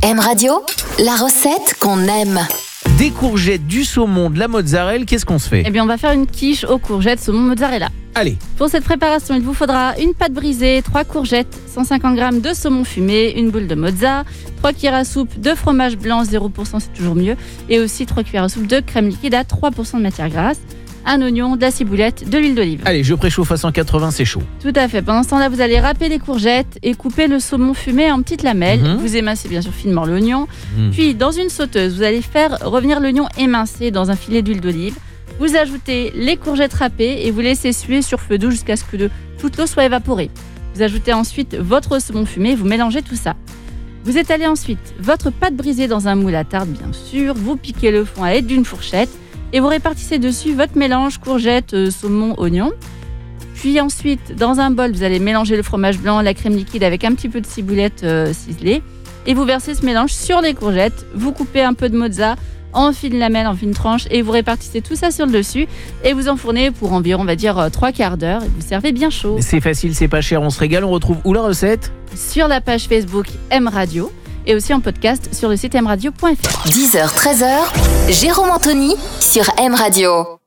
M Radio, la recette qu'on aime. Des courgettes, du saumon, de la mozzarella, qu'est-ce qu'on se fait ? Eh bien, on va faire une quiche aux courgettes saumon mozzarella. Allez, Pour cette préparation, il vous faudra une pâte brisée, 3 courgettes, 150 g de saumon fumé, une boule de mozza, 3 cuillères à soupe de fromage blanc 0%, c'est toujours mieux, et aussi 3 cuillères à soupe de crème liquide à 3% de matière grasse, un oignon, de la ciboulette, de l'huile d'olive. allez, je préchauffe à 180, c'est chaud. Tout à fait. Pendant ce temps-là, vous allez râper les courgettes et couper le saumon fumé en petites lamelles. Vous émincez bien sûr finement l'oignon. Puis, dans une sauteuse, vous allez faire revenir l'oignon émincé dans un filet d'huile d'olive. Vous ajoutez les courgettes râpées et vous laissez suer sur feu doux jusqu'à ce que toute l'eau soit évaporée. Vous ajoutez ensuite votre saumon fumé et vous mélangez tout ça. Vous étalez ensuite votre pâte brisée dans un moule à tarte, bien sûr. Vous piquez le fond à l'aide d'une fourchette et vous répartissez dessus votre mélange courgettes, saumon, oignon. Puis ensuite, dans un bol, vous allez mélanger le fromage blanc, la crème liquide avec un petit peu de ciboulette ciselée. Et vous versez ce mélange sur les courgettes. Vous coupez un peu de mozza en fines lamelles, en fines tranches, et vous répartissez tout ça sur le dessus. Et vous enfournez pour environ, on va dire, 3 quarts d'heure. Et vous servez bien chaud. C'est facile, c'est pas cher, on se régale. On retrouve où la recette ? Sur la page Facebook M Radio et aussi en podcast sur le site mradio.fr. 10h, 13h, Jérôme Anthony sur M Radio.